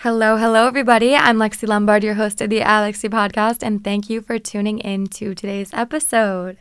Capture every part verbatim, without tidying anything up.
Hello, hello, everybody. I'm Lexi Lombard, your host of the Alexi Podcast, and thank you for tuning in to today's episode.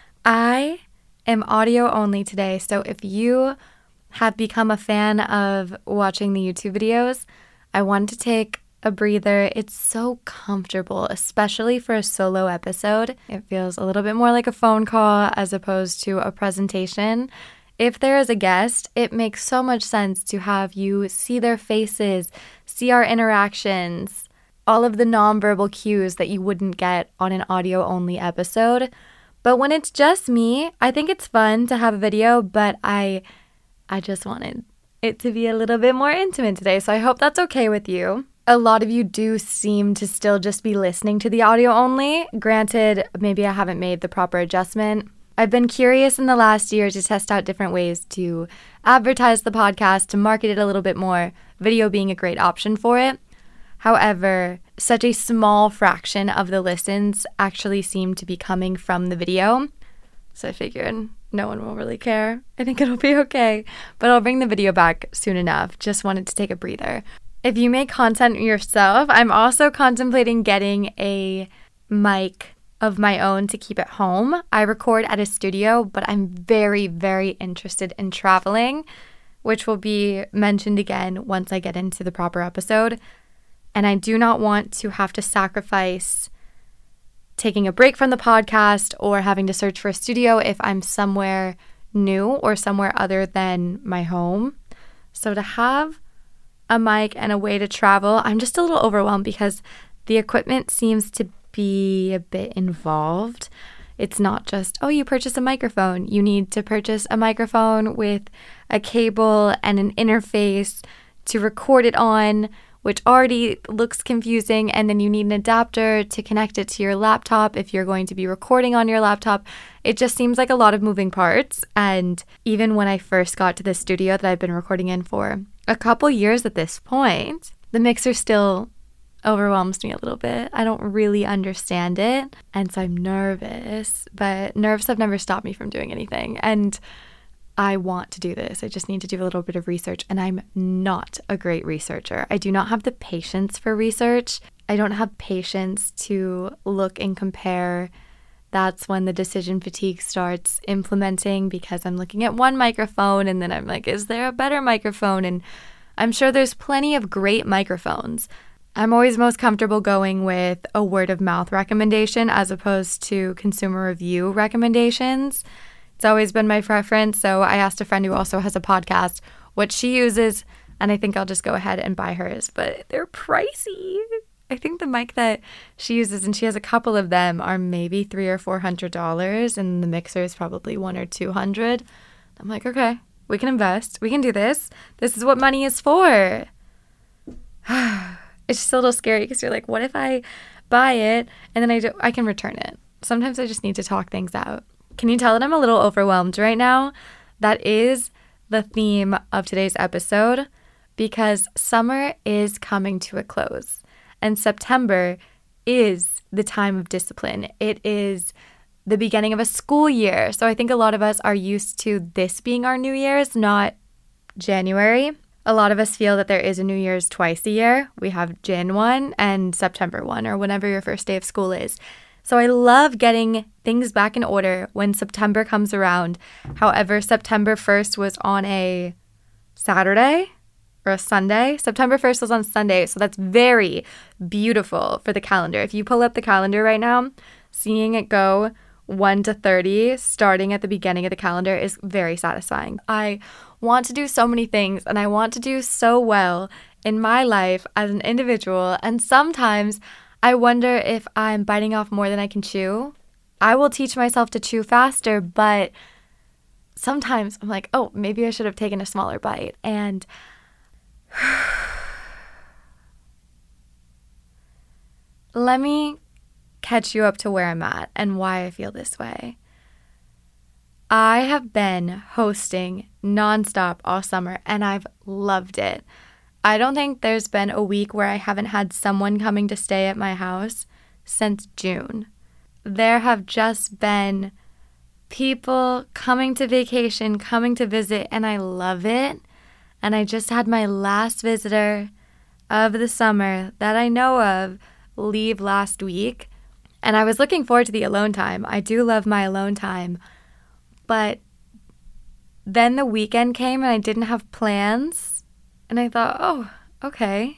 I am audio only today, so if you have become a fan of watching the YouTube videos, I wanted to take a breather. It's so comfortable, especially for a solo episode. It feels a little bit more like a phone call as opposed to a presentation. If there is a guest, it makes so much sense to have you see their faces, see our interactions, all of the nonverbal cues that you wouldn't get on an audio-only episode. But when it's just me, I think it's fun to have a video, but I I just wanted it to be a little bit more intimate today, so I hope that's okay with you. A lot of you do seem to still just be listening to the audio only. Granted, maybe I haven't made the proper adjustment. I've been curious in the last year to test out different ways to advertise the podcast, to market it a little bit more, video being a great option for it. However, such a small fraction of the listens actually seem to be coming from the video. So I figured no one will really care. I think it'll be okay. But I'll bring the video back soon enough. Just wanted to take a breather. If you make content yourself, I'm also contemplating getting a mic of my own to keep at home. I record at a studio, but I'm very, very interested in traveling, which will be mentioned again once I get into the proper episode. And I do not want to have to sacrifice taking a break from the podcast or having to search for a studio if I'm somewhere new or somewhere other than my home. So to have a mic and a way to travel, I'm just a little overwhelmed because the equipment seems to be a bit involved. It's not just, oh, you purchase a microphone. You need to purchase a microphone with a cable and an interface to record it on, which already looks confusing. And then you need an adapter to connect it to your laptop if you're going to be recording on your laptop. It just seems like a lot of moving parts. And even when I first got to the studio that I've been recording in for a couple years at this point, the mixer still overwhelms me a little bit. I don't really understand it, and so I'm nervous, but nerves have never stopped me from doing anything, and I want to do this. I just need to do a little bit of research, and I'm not a great researcher. I do not have the patience for research. I don't have patience to look and compare. That's when the decision fatigue starts implementing because I'm looking at one microphone and then I'm like, is there a better microphone? And I'm sure there's plenty of great microphones. I'm always most comfortable going with a word of mouth recommendation as opposed to consumer review recommendations. It's always been my preference. So I asked a friend who also has a podcast what she uses, and I think I'll just go ahead and buy hers, but they're pricey. I think the mic that she uses, and she has a couple of them, are maybe three or four hundred dollars, and the mixer is probably one or two hundred. I'm like, okay, we can invest. We can do this. This is what money is for. It's just a little scary because you're like, what if I buy it and then I do, I can return it? Sometimes I just need to talk things out. Can you tell that I'm a little overwhelmed right now? That is the theme of today's episode because summer is coming to a close and September is the time of discipline. It is the beginning of a school year. So I think a lot of us are used to this being our New Year's, not January. A lot of us feel that there is a New Year's twice a year. We have January first and September first, or whenever your first day of school is. So I love getting things back in order when September comes around. However, September first was on a Saturday or a Sunday. September first was on Sunday, so that's very beautiful for the calendar. If you pull up the calendar right now, seeing it go one to thirty starting at the beginning of the calendar is very satisfying. I want to do so many things and I want to do so well in my life as an individual, and sometimes I wonder if I'm biting off more than I can chew. I will teach myself to chew faster, but sometimes I'm like, oh, maybe I should have taken a smaller bite. And let me catch you up to where I'm at and why I feel this way. I have been hosting nonstop all summer and I've loved it. I don't think there's been a week where I haven't had someone coming to stay at my house since June. There have just been people coming to vacation, coming to visit, and I love it. And I just had my last visitor of the summer that I know of leave last week, and I was looking forward to the alone time. I do love my alone time, but then the weekend came and I didn't have plans, and I thought, oh, okay,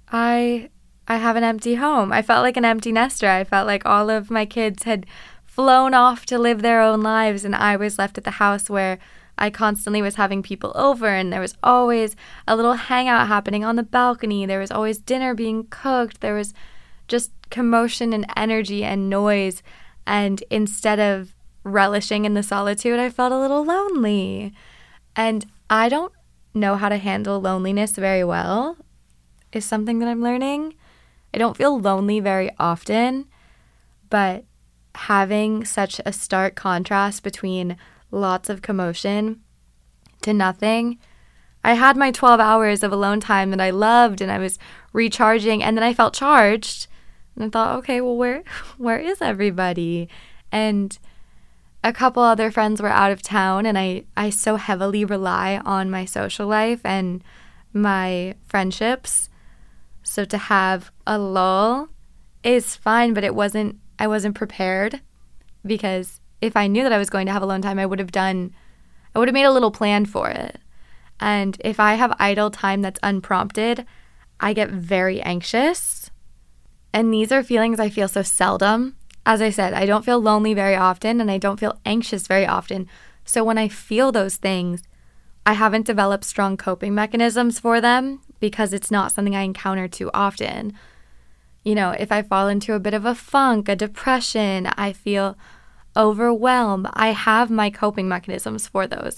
I I have an empty home. I felt like an empty nester. I felt like all of my kids had flown off to live their own lives, and I was left at the house where I constantly was having people over, and there was always a little hangout happening on the balcony. There was always dinner being cooked. There was just commotion and energy and noise, and instead of relishing in the solitude, I felt a little lonely. And I don't know how to handle loneliness very well, is something that I'm learning. I don't feel lonely very often, but having such a stark contrast between lots of commotion to nothing. I had my twelve hours of alone time that I loved, and I was recharging, and then I felt charged, and I thought, okay, well, where where is everybody? And a couple other friends were out of town, and I, I so heavily rely on my social life and my friendships. So to have a lull is fine, but it wasn't, I wasn't prepared, because if I knew that I was going to have alone time, I would have done, I would have made a little plan for it. And if I have idle time that's unprompted, I get very anxious. And these are feelings I feel so seldom. As I said, I don't feel lonely very often, and I don't feel anxious very often. So when I feel those things, I haven't developed strong coping mechanisms for them, because it's not something I encounter too often. You know, if I fall into a bit of a funk, a depression, I feel overwhelmed, I have my coping mechanisms for those.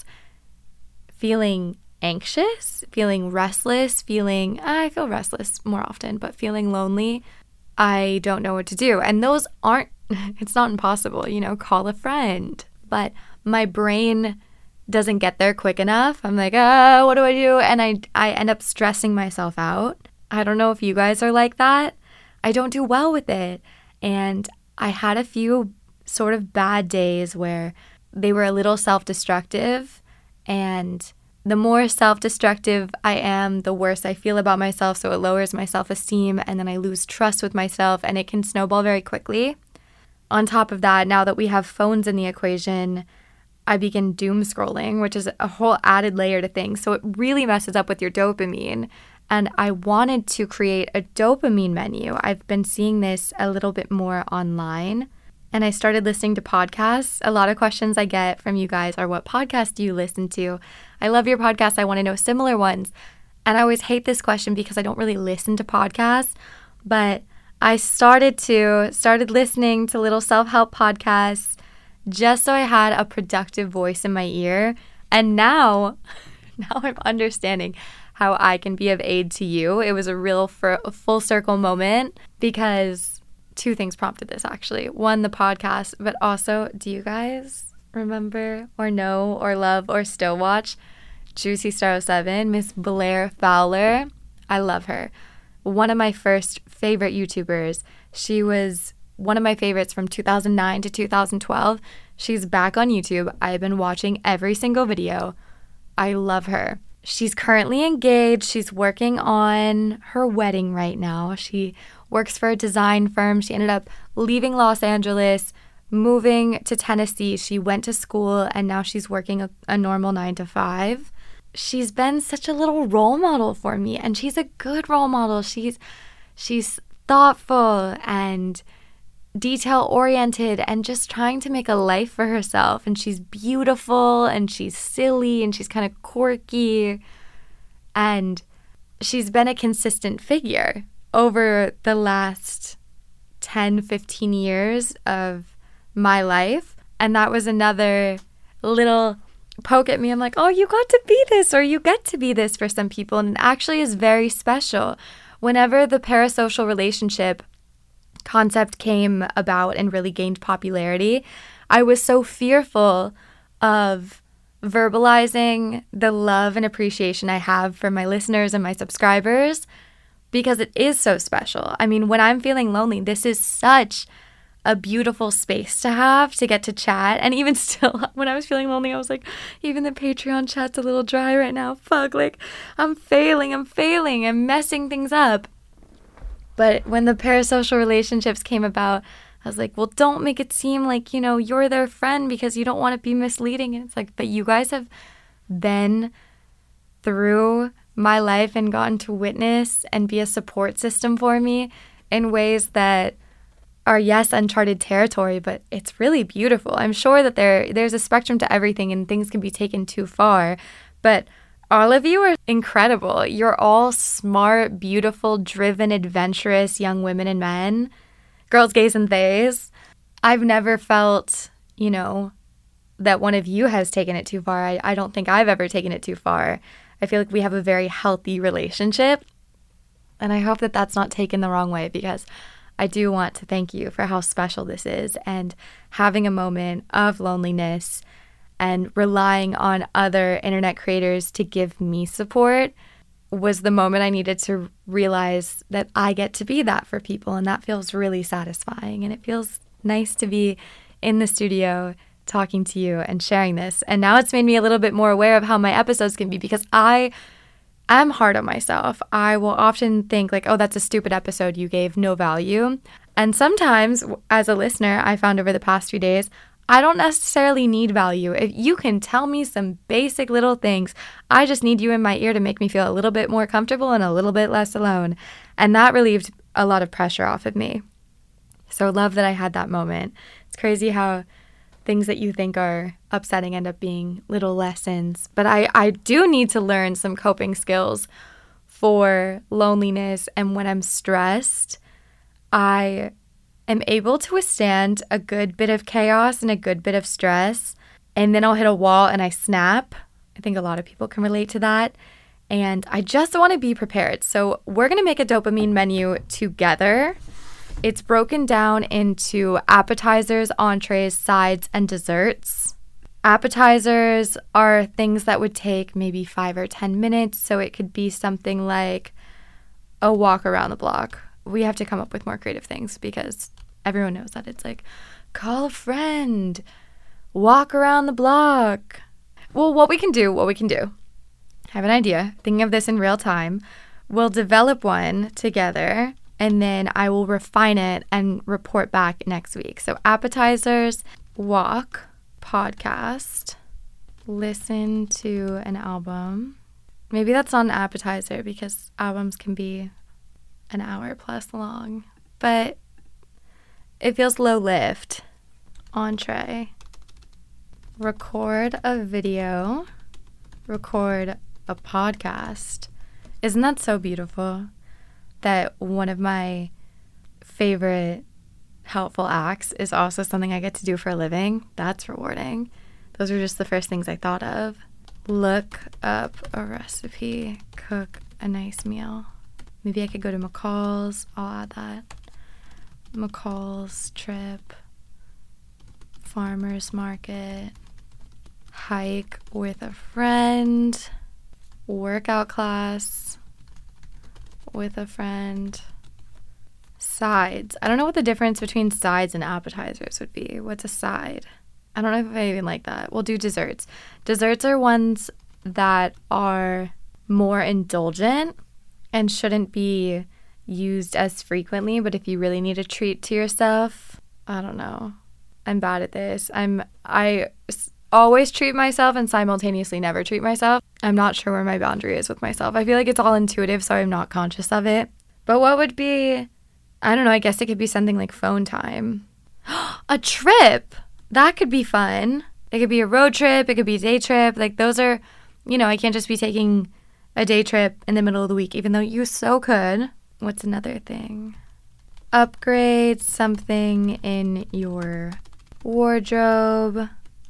Feeling anxious, feeling restless, feeling, I feel restless more often, but feeling lonely, I don't know what to do. And those aren't, it's not impossible, you know, call a friend. But my brain doesn't get there quick enough. I'm like, oh, what do I do? And I, I end up stressing myself out. I don't know if you guys are like that. I don't do well with it. And I had a few sort of bad days where they were a little self-destructive, and the more self-destructive I am, the worse I feel about myself, so it lowers my self-esteem, and then I lose trust with myself, and it can snowball very quickly. On top of that, now that we have phones in the equation, I begin doom scrolling, which is a whole added layer to things, so it really messes up with your dopamine. And I wanted to create a dopamine menu. I've been seeing this a little bit more online, and I started listening to podcasts. A lot of questions I get from you guys are, what podcast do you listen to? I love your podcast. I want to know similar ones. And I always hate this question because I don't really listen to podcasts, but I started to, started listening to little self-help podcasts just so I had a productive voice in my ear. And now, now I'm understanding how I can be of aid to you. It was a real for, a full circle moment, because two things prompted this, actually. One, the podcast, but also, do you guys remember or know or love or still watch Juicy Star oh seven, Miss Blair Fowler? I love her. One of my first favorite YouTubers. She was one of my favorites from two thousand nine to two thousand twelve. She's back on YouTube. I've been watching every single video. I love her. She's currently engaged. She's working on her wedding right now. She works for a design firm. She ended up leaving Los Angeles, moving to Tennessee. She went to school, and now she's working a, a normal nine to five. She's been such a little role model for me, and she's a good role model. She's she's thoughtful and detail-oriented and just trying to make a life for herself. And she's beautiful, and she's silly, and she's kind of quirky. And she's been a consistent figure over the last ten, fifteen years of my life. And that was another little poke at me. I'm like, oh, you got to be this, or you get to be this for some people. And it actually is very special. Whenever the parasocial relationship concept came about and really gained popularity, I was so fearful of verbalizing the love and appreciation I have for my listeners and my subscribers, because it is so special. I mean, when I'm feeling lonely, this is such a beautiful space to have to get to chat. And even still, when I was feeling lonely, I was like, even the Patreon chat's a little dry right now. Fuck, like, I'm failing, I'm failing, I'm messing things up. But when the parasocial relationships came about, I was like, well, don't make it seem like, you know, you're their friend because you don't want to be misleading. And it's like, but you guys have been through my life and gotten to witness and be a support system for me in ways that are, yes, uncharted territory, but it's really beautiful. I'm sure that there there's a spectrum to everything and things can be taken too far, but all of you are incredible. You're all smart, beautiful, driven, adventurous young women and men, girls, gays, and theys. I've never felt, you know, that one of you has taken it too far. I, I don't think I've ever taken it too far. I feel like we have a very healthy relationship, and I hope that that's not taken the wrong way, because I do want to thank you for how special this is, and having a moment of loneliness and relying on other internet creators to give me support was the moment I needed to realize that I get to be that for people, and that feels really satisfying, and it feels nice to be in the studio talking to you and sharing this. And now it's made me a little bit more aware of how my episodes can be, because I am hard on myself. I will often think like, oh, that's a stupid episode, you gave no value. And sometimes as a listener, I found over the past few days, I don't necessarily need value. If you can tell me some basic little things, I just need you in my ear to make me feel a little bit more comfortable and a little bit less alone. And that relieved a lot of pressure off of me. So love that I had that moment. It's crazy how things that you think are upsetting end up being little lessons. But I, I do need to learn some coping skills for loneliness. And when I'm stressed, I am able to withstand a good bit of chaos and a good bit of stress. And then I'll hit a wall and I snap. I think a lot of people can relate to that. And I just want to be prepared. So we're going to make a dopamine menu together. It's broken down into appetizers, entrees, sides, and desserts. Appetizers are things that would take maybe five or ten minutes, so it could be something like a walk around the block. We have to come up with more creative things because everyone knows that it's like, call a friend, walk around the block. Well, what we can do, what we can do, I have an idea, thinking of this in real time. We'll develop one together, and then I will refine it and report back next week. So appetizers, walk, podcast, listen to an album. Maybe that's not an appetizer because albums can be an hour plus long. But it feels low lift. Entree. Record a video. Record a podcast. Isn't that so beautiful? That one of my favorite helpful acts is also something I get to do for a living. That's rewarding. Those are just the first things I thought of. Look up a recipe, cook a nice meal. Maybe I could go to McCall's. I'll add that. McCall's trip, farmer's market, hike with a friend, workout class with a friend, sides. I don't know what the difference between sides and appetizers would be. What's a side? I don't know if I even like that. We'll do desserts. Desserts are ones that are more indulgent and shouldn't be used as frequently, but if you really need a treat to yourself, I don't know. I'm bad at this. I'm I always treat myself and simultaneously never treat myself. I'm not sure where my boundary is with myself. I feel like it's all intuitive, so I'm not conscious of it. But what would be, I don't know, I guess it could be something like phone time. A trip! That could be fun. It could be a road trip. It could be a day trip. Like those are, you know, I can't just be taking a day trip in the middle of the week, even though you so could. What's another thing? Upgrade something in your wardrobe,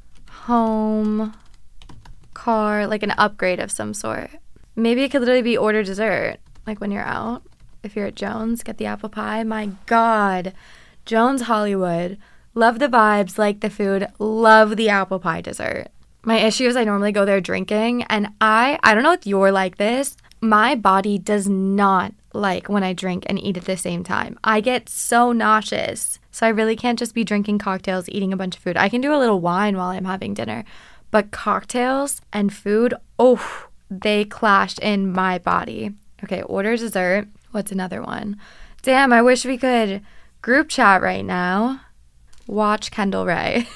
home, car, like an upgrade of some sort. Maybe it could literally be order dessert, like when you're out. If you're at Jones, get the apple pie. My God, Jones Hollywood. Love the vibes, like the food, love the apple pie dessert. My issue is I normally go there drinking, and I, I don't know if you're like this, my body does not like when I drink and eat at the same time. I get so nauseous. So I really can't just be drinking cocktails, eating a bunch of food. I can do a little wine while I'm having dinner. But cocktails and food, oh, they clashed in my body. Okay, order dessert. What's another one? Damn, I wish we could group chat right now. Watch Kendall Rae.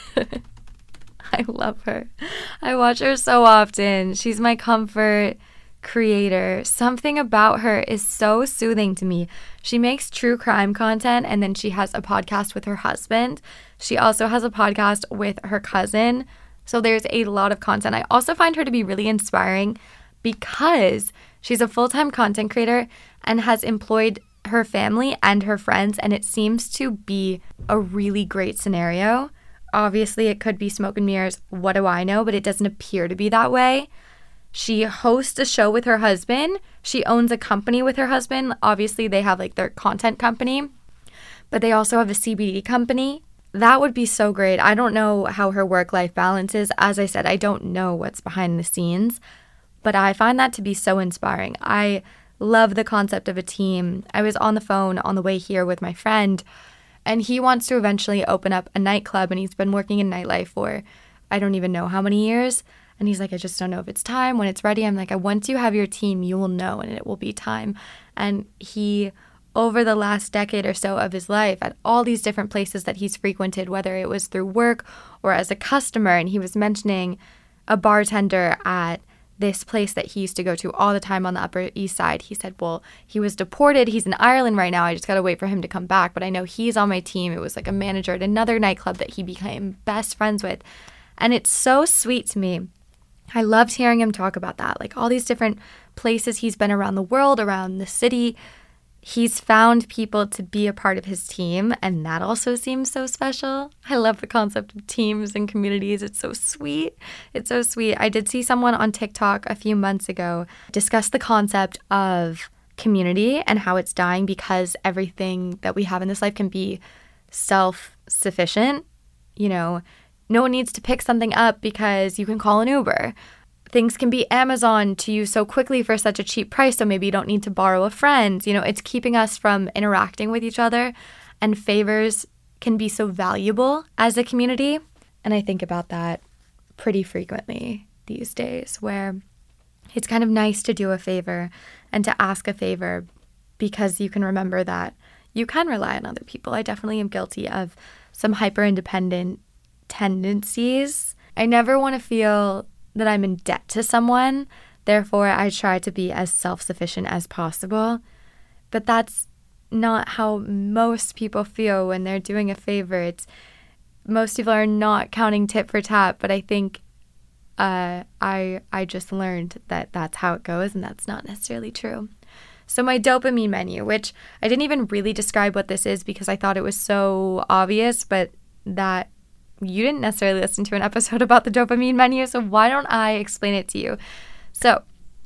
I love her. I watch her so often. She's my comfort creator. Something about her is so soothing to me. She makes true crime content, and then she has a podcast with her husband. She also has a podcast with her cousin. So there's a lot of content. I also find her to be really inspiring because she's a full-time content creator and has employed her family and her friends, and it seems to be a really great scenario. Obviously, it could be smoke and mirrors. What do I know? But it doesn't appear to be that way. She hosts a show with her husband. She owns a company with her husband. Obviously, they have like their content company, but they also have a C B D company. That would be so great. I don't know how her work-life balance is. As I said, I don't know what's behind the scenes, but I find that to be so inspiring. I love the concept of a team. I was on the phone on the way here with my friend, and he wants to eventually open up a nightclub, and he's been working in nightlife for I don't even know how many years. And he's like, I just don't know if it's time, when it's ready. I'm like, once you have your team, you will know, and it will be time. And he, over the last decade or so of his life, at all these different places that he's frequented, whether it was through work or as a customer, and he was mentioning a bartender at this place that he used to go to all the time on the Upper East Side. He said, well, he was deported. He's in Ireland right now. I just got to wait for him to come back. But I know he's on my team. It was like a manager at another nightclub that he became best friends with. And it's so sweet to me. I loved hearing him talk about that, like all these different places he's been around the world, around the city. He's found people to be a part of his team, and that also seems so special. I love the concept of teams and communities. It's so sweet. It's so sweet. I did see someone on TikTok a few months ago discuss the concept of community and how it's dying because everything that we have in this life can be self-sufficient. You know, no one needs to pick something up because you can call an Uber. Things can be Amazon to you so quickly for such a cheap price, so maybe you don't need to borrow a friend. You know, it's keeping us from interacting with each other, and favors can be so valuable as a community. And I think about that pretty frequently these days, where it's kind of nice to do a favor and to ask a favor because you can remember that you can rely on other people. I definitely am guilty of some hyper-independent tendencies. I never want to feel that I'm in debt to someone. Therefore, I try to be as self-sufficient as possible. But that's not how most people feel when they're doing a favor. It's most people are not counting tit for tat, but I think uh, I I just learned that that's how it goes, and that's not necessarily true. So my dopamine menu, which I didn't even really describe what this is because I thought it was so obvious, but that you didn't necessarily listen to an episode about the dopamine menu, so why don't I explain it to you? So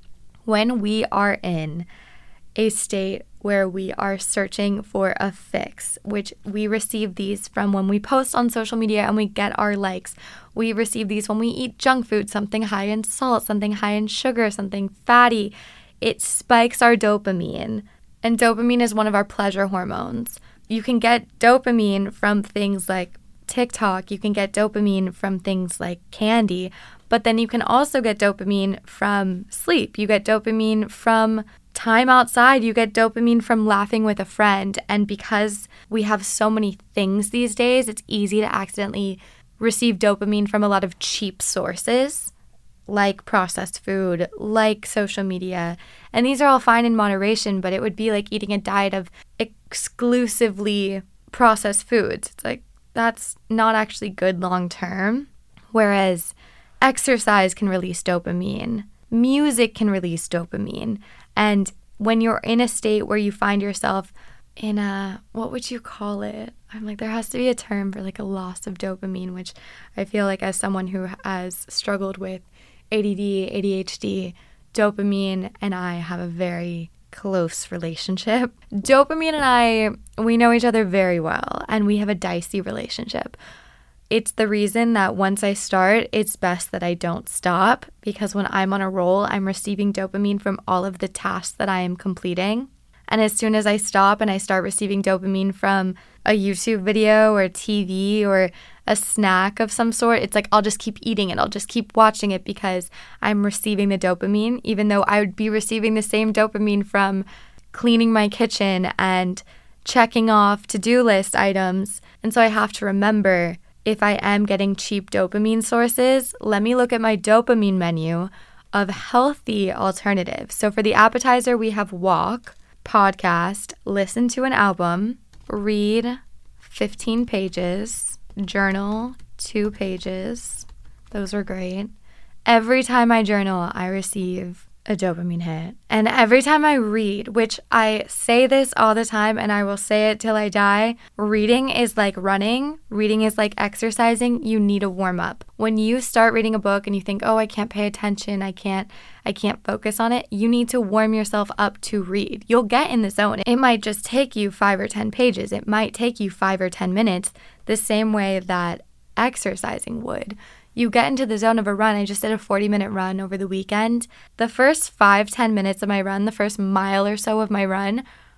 when we are in a state where we are searching for a fix, which we receive these from when we post on social media and we get our likes. We receive these when we eat junk food, something high in salt, something high in sugar, something fatty. It spikes our dopamine, and dopamine is one of our pleasure hormones. You can get dopamine from things like TikTok, you can get dopamine from things like candy, but then you can also get dopamine from sleep. You get dopamine from time outside. You get dopamine from laughing with a friend. And because we have so many things these days, it's easy to accidentally receive dopamine from a lot of cheap sources, like processed food, like social media. And these are all fine in moderation, but it would be like eating a diet of exclusively processed foods. It's like, that's not actually good long term. Whereas exercise can release dopamine, music can release dopamine. And when you're in a state where you find yourself in a, what would you call it? I'm like, there has to be a term for like a loss of dopamine, which I feel like as someone who has struggled with A D D, A D H D, dopamine and I have a very close relationship. Dopamine and I, we know each other very well, and we have a dicey relationship. It's the reason that once I start, it's best that I don't stop, because when I'm on a roll, I'm receiving dopamine from all of the tasks that I am completing. And as soon as I stop and I start receiving dopamine from a YouTube video or T V or a snack of some sort, it's like I'll just keep eating it. I'll just keep watching it because I'm receiving the dopamine, even though I would be receiving the same dopamine from cleaning my kitchen and checking off to-do list items. And so I have to remember, if I am getting cheap dopamine sources, let me look at my dopamine menu of healthy alternatives. So for the appetizer, we have walk, podcast, listen to an album, read fifteen pages, journal two pages. Those were great. Every time I journal, I receive a dopamine hit. And every time I read, which I say this all the time and I will say it till I die, reading is like running. Reading is like exercising. You need a warm up. When you start reading a book and you think, oh, I can't pay attention, I can't, I can't focus on it, you need to warm yourself up to read. You'll get in the zone. It might just take you five or ten pages. It might take you five or ten minutes, the same way that exercising would. You get into the zone of a run. I just did a forty minute run over the weekend. The first five, ten minutes of my run, the first mile or so of my run,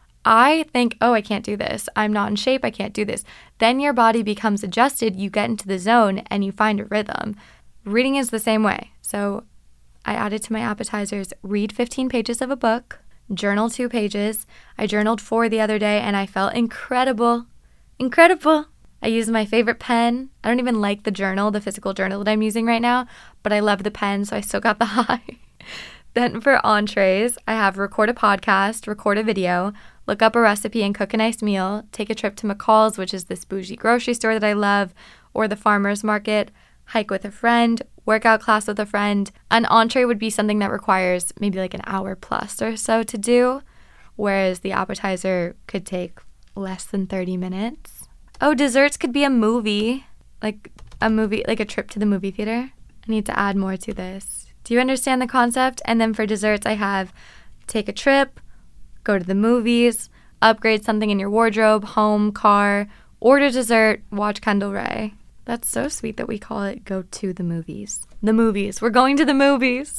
I think, oh, I can't do this. I'm not in shape. I can't do this. Then your body becomes adjusted. You get into the zone and you find a rhythm. Reading is the same way. So I added to my appetizers, read fifteen pages of a book, journal two pages. I journaled four the other day and I felt incredible. Incredible. I use my favorite pen. I don't even like the journal, the physical journal that I'm using right now, but I love the pen, so I still got the high. Then for entrees, I have record a podcast, record a video, look up a recipe and cook a nice meal, take a trip to McCall's, which is this bougie grocery store that I love, or the farmer's market, hike with a friend, workout class with a friend. An entree would be something that requires maybe like an hour plus or so to do, whereas the appetizer could take less than thirty minutes. Oh, desserts could be a movie, like a movie, like a trip to the movie theater. I need to add more to this. Do you understand the concept? And then for desserts, I have take a trip, go to the movies, upgrade something in your wardrobe, home, car, order dessert, watch Kendall Ray. That's so sweet that we call it go to the movies. The movies. We're going to the movies.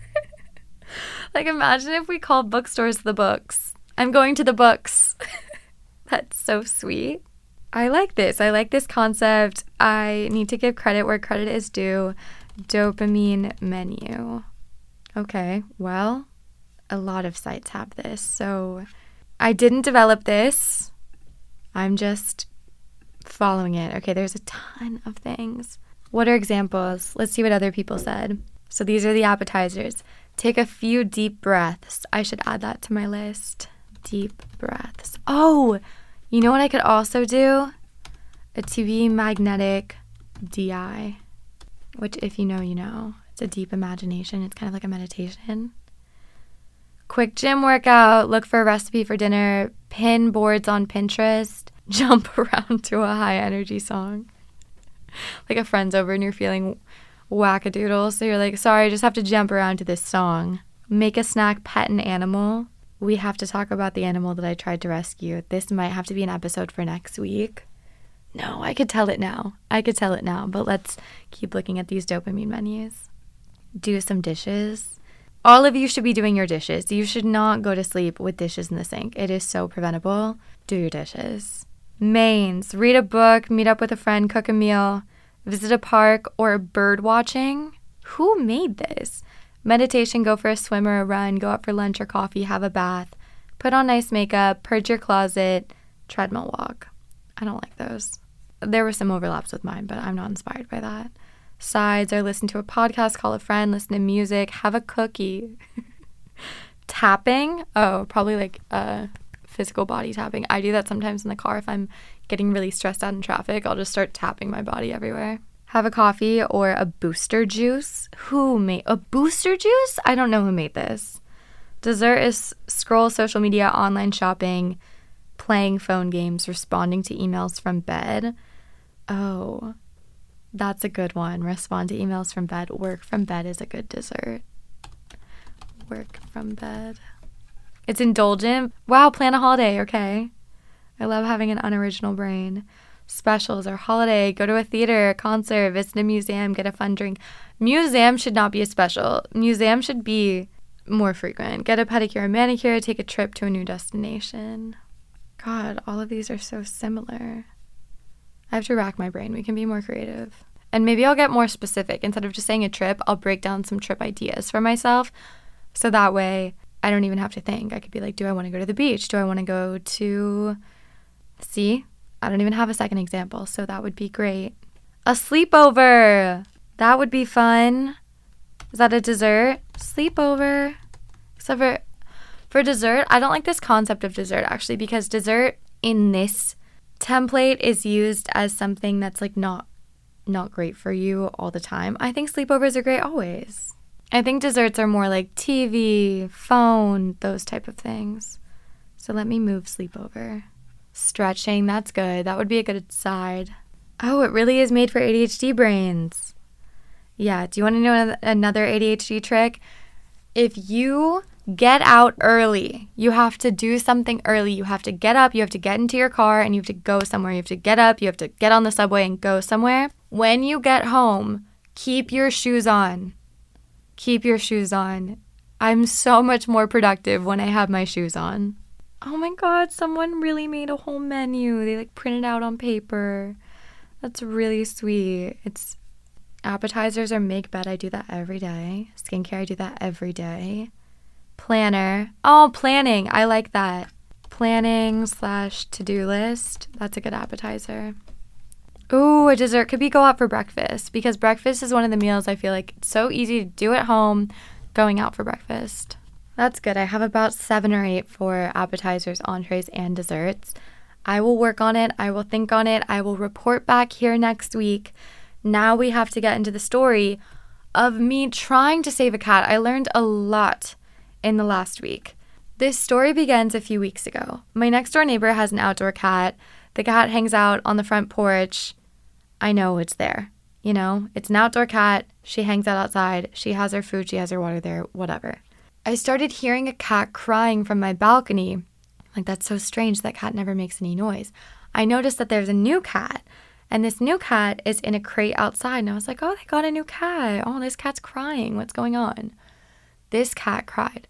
Like, imagine if we called bookstores the books. I'm going to the books. That's so sweet. I like this. I like this concept. I need to give credit where credit is due. Dopamine menu. Okay, well, a lot of sites have this. So I didn't develop this. I'm just following it. Okay, there's a ton of things. What are examples? Let's see what other people said. So these are the appetizers. Take a few deep breaths. I should add that to my list. Deep breaths. Oh, you know what I could also do? A T V magnetic D I, which if you know, you know. It's a deep imagination. It's kind of like a meditation. Quick gym workout. Look for a recipe for dinner. Pin boards on Pinterest. Jump around to a high energy song. Like a friend's over and you're feeling wackadoodle. So you're like, sorry, I just have to jump around to this song. Make a snack, pet an animal. We have to talk about the animal that I tried to rescue. This might have to be an episode for next week. No, I could tell it now. I could tell it now, but let's keep looking at these dopamine menus. Do some dishes. All of you should be doing your dishes. You should not go to sleep with dishes in the sink. It is so preventable. Do your dishes. Mains. Read a book, meet up with a friend, cook a meal, visit a park, or bird watching. Who made this? Meditation, go for a swim or a run, go out for lunch or coffee, have a bath, put on nice makeup, purge your closet, treadmill walk. I don't like those. There were some overlaps with mine, but I'm not inspired by that. Sides are listen to a podcast, call a friend, listen to music, have a cookie. Tapping. Oh, probably like uh, physical body tapping. I do that sometimes in the car if I'm getting really stressed out in traffic. I'll just start tapping my body everywhere. Have a coffee or a booster juice. Who made a booster juice? I don't know who made this. Dessert is scroll social media, online shopping, playing phone games, responding to emails from bed. Oh, that's a good one. Respond to emails from bed. Work from bed is a good dessert. Work from bed. It's indulgent. Wow, plan a holiday. Okay. I love having an unoriginal brain. Specials or holiday, go to a theater, a concert, visit a museum, get a fun drink. Museum should not be a special. Museum should be more frequent. Get a pedicure and manicure, take a trip to a new destination. God, all of these are so similar. I have to rack my brain. We can be more creative. And maybe I'll get more specific. Instead of just saying a trip, I'll break down some trip ideas for myself. So that way I don't even have to think. I could be like, do I want to go to the beach? Do I want to go to... See? I don't even have a second example. So that would be great. A sleepover. That would be fun. Is that a dessert? Sleepover. Except for, for dessert, I don't like this concept of dessert actually, because dessert in this template is used as something that's like not not great for you all the time. I think sleepovers are great always. I think desserts are more like T V, phone, those type of things. So let me move sleepover. Stretching, that's good. That would be a good side. Oh, it really is made for A D H D brains. Yeah, do you want to know another A D H D trick? If you get out early, you have to do something early. You have to get up, you have to get into your car, and you have to go somewhere. You have to get up, you have to get on the subway and go somewhere. When you get home, keep your shoes on. Keep your shoes on. I'm so much more productive when I have my shoes on. Oh my God, someone really made a whole menu. They like printed out on paper. That's really sweet. It's appetizers or make bed. I do that every day. Skincare, I do that every day. Planner. Oh, planning. I like that. Planning slash to-do list. That's a good appetizer. Ooh, a dessert could be go out for breakfast, because breakfast is one of the meals I feel like it's so easy to do at home, going out for breakfast. That's good. I have about seven or eight for appetizers, entrees, and desserts. I will work on it. I will think on it. I will report back here next week. Now we have to get into the story of me trying to save a cat. I learned a lot in the last week. This story begins a few weeks ago. My next door neighbor has an outdoor cat. The cat hangs out on the front porch. I know it's there. You know, it's an outdoor cat. She hangs out outside. She has her food. She has her water there, whatever. I started hearing a cat crying from my balcony. Like, that's so strange. That cat never makes any noise. I noticed that there's a new cat, and this new cat is in a crate outside. And I was like, oh, they got a new cat. Oh, this cat's crying. What's going on? This cat cried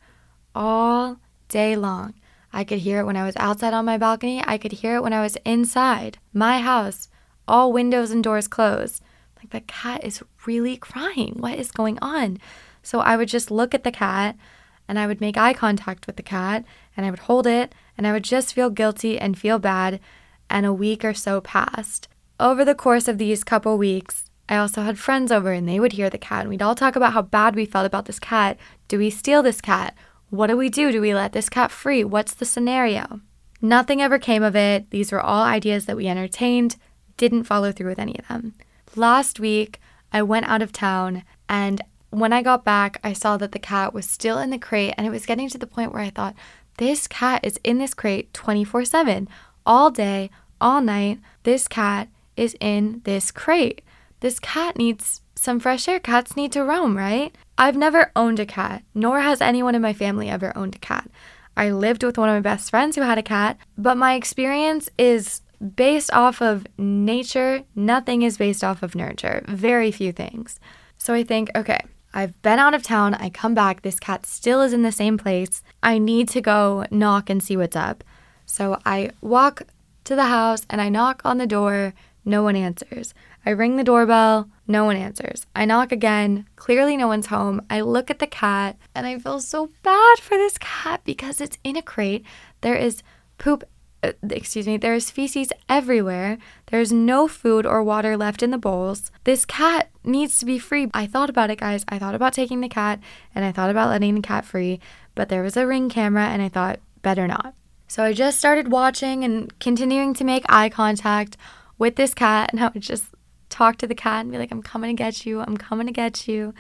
all day long. I could hear it when I was outside on my balcony. I could hear it when I was inside my house, all windows and doors closed. Like, the cat is really crying. What is going on? So I would just look at the cat, and I would make eye contact with the cat, and I would hold it, and I would just feel guilty and feel bad, and a week or so passed. Over the course of these couple weeks, I also had friends over, and they would hear the cat, and we'd all talk about how bad we felt about this cat. Do we steal this cat? What do we do? Do we let this cat free? What's the scenario? Nothing ever came of it. These were all ideas that we entertained, didn't follow through with any of them. Last week, I went out of town, and when I got back, I saw that the cat was still in the crate, and it was getting to the point where I thought, this cat is in this crate twenty-four seven. All day, all night, this cat is in this crate. This cat needs some fresh air. Cats need to roam, right? I've never owned a cat, nor has anyone in my family ever owned a cat. I lived with one of my best friends who had a cat, but my experience is based off of nature. Nothing is based off of nurture. Very few things. So I think, okay, I've been out of town, I come back, this cat still is in the same place. I need to go knock and see what's up. So I walk to the house and I knock on the door, no one answers. I ring the doorbell, no one answers. I knock again, clearly no one's home. I look at the cat and I feel so bad for this cat because it's in a crate. There is poop Excuse me, there is feces everywhere. There's no food or water left in the bowls. This cat needs to be free. I thought about it, guys. I thought about taking the cat, and I thought about letting the cat free, but there was a Ring camera, and I thought, better not. So I just started watching and continuing to make eye contact with this cat, and I would just talk to the cat and be like, I'm coming to get you. I'm coming to get you.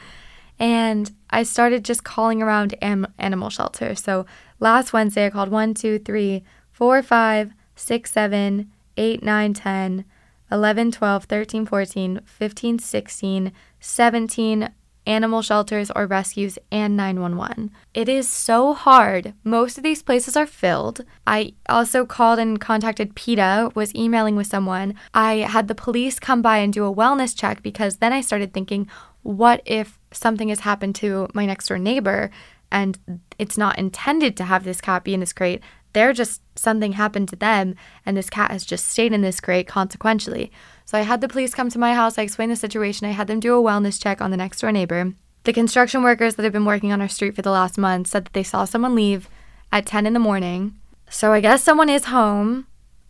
And I started just calling around am- animal shelters. So last Wednesday, I called one, two, three, four, five, six, seven, eight, nine, ten, eleven, twelve, thirteen, fourteen, fifteen, sixteen, seventeen animal shelters or rescues and nine one one. It is so hard. Most of these places are filled. I also called and contacted PETA, was emailing with someone. I had the police come by and do a wellness check because then I started thinking, what if something has happened to my next door neighbor and it's not intended to have this cat be in this crate. They're just, something happened to them, and this cat has just stayed in this crate consequentially. So I had the police come to my house. I explained the situation. I had them do a wellness check on the next door neighbor. The construction workers that have been working on our street for the last month said that they saw someone leave at ten in the morning. So I guess someone is home.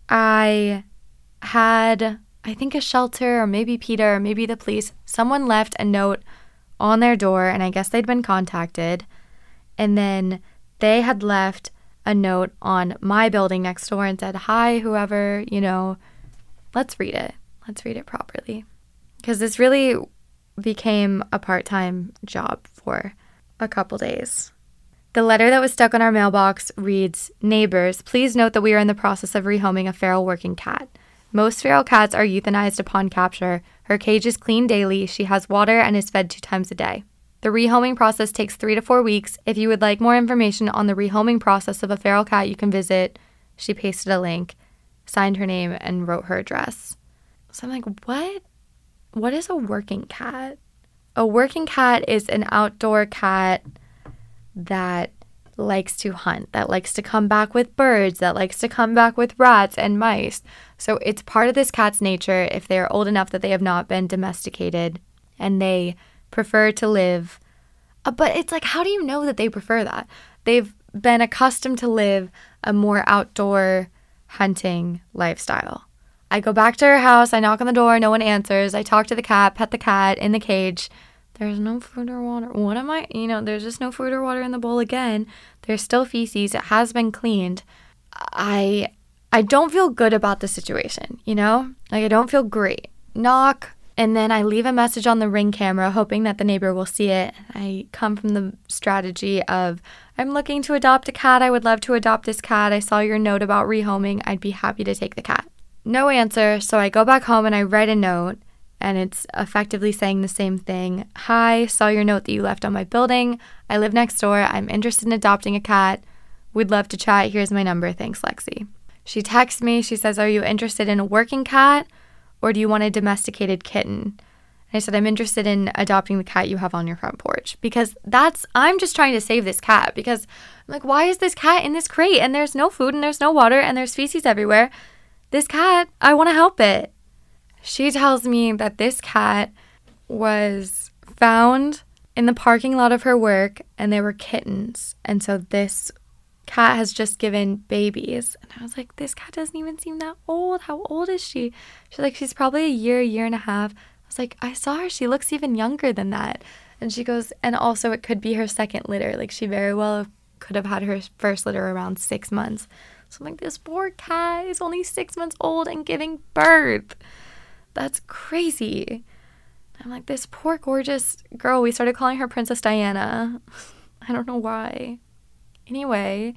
I had, I think, a shelter, or maybe Peter, or maybe the police. Someone left a note on their door, and I guess they'd been contacted. And then they had left a note on my building next door and said, hi, whoever, you know, let's read it. Let's read it properly. Because this really became a part-time job for a couple days. The letter that was stuck on our mailbox reads, neighbors, please note that we are in the process of rehoming a feral working cat. Most feral cats are euthanized upon capture. Her cage is cleaned daily. She has water and is fed two times a day. The rehoming process takes three to four weeks. If you would like more information on the rehoming process of a feral cat, you can visit. She pasted a link, signed her name, and wrote her address. So I'm like, what? What is a working cat? A working cat is an outdoor cat that likes to hunt, that likes to come back with birds, that likes to come back with rats and mice. So it's part of this cat's nature, if they are old enough that they have not been domesticated and they prefer to live. Uh, but it's like, how do you know that they prefer that? They've been accustomed to live a more outdoor hunting lifestyle. I go back to her house, I knock on the door, no one answers. I talk to the cat, pet the cat in the cage. There's no food or water. What am I? You know, there's just no food or water in the bowl again. There's still feces. It has been cleaned. I I don't feel good about the situation, you know? Like, I don't feel great. Knock, and then I leave a message on the Ring camera, hoping that the neighbor will see it. I come from the strategy of, I'm looking to adopt a cat. I would love to adopt this cat. I saw your note about rehoming. I'd be happy to take the cat. No answer, so I go back home and I write a note, and it's effectively saying the same thing. Hi, saw your note that you left on my building. I live next door. I'm interested in adopting a cat. Would love to chat. Here's my number. Thanks, Lexi. She texts me. She says, are you interested in a working cat, or do you want a domesticated kitten? And I said, I'm interested in adopting the cat you have on your front porch, because that's, I'm just trying to save this cat, because I'm like, why is this cat in this crate and there's no food and there's no water and there's feces everywhere? This cat, I want to help it. She tells me that this cat was found in the parking lot of her work and they were kittens. And so this cat has just given babies. And I was like, this cat doesn't even seem that old. How old is she? She's like, she's probably a year, a year and a half. I was like, I saw her. She looks even younger than that. And she goes, and also it could be her second litter. Like, she very well could have had her first litter around six months. So I'm like, this poor cat is only six months old and giving birth. That's crazy. I'm like, this poor gorgeous girl. We started calling her Princess Diana. I don't know why. Anyway,